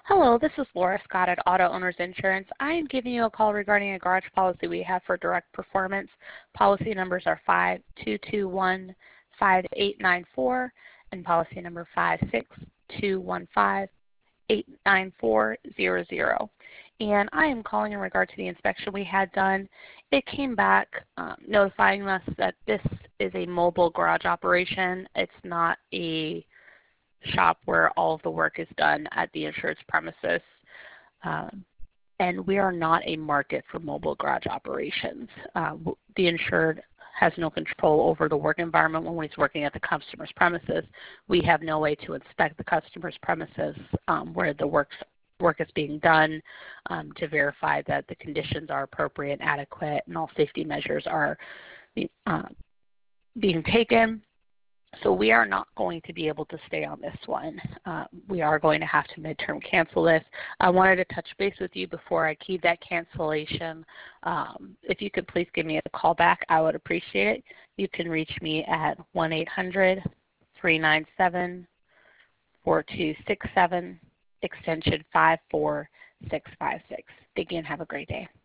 Hello, this is Laura Scott at Auto Owners Insurance. I am giving you a call regarding a garage policy we have for direct performance. Policy numbers are 52215894 and policy number 562158940. And I am calling in regard to the inspection we had done. It came back notifying us that this is a mobile garage operation. It's not a shop where all of the work is done at the insured's premises. And we are not a market for mobile garage operations. The insured has no control over the work environment when he's working at the customer's premises. We have no way to inspect the customer's premises where the work is being done to verify that the conditions are appropriate and adequate and all safety measures are being taken. So we are not going to be able to stay on this one. We are going to have to midterm cancel this. I wanted to touch base with you before I keyed that cancellation. If you could please give me a call back, I would appreciate it. You can reach me at 1-800-397-4267, extension 54656. Thank you and have a great day.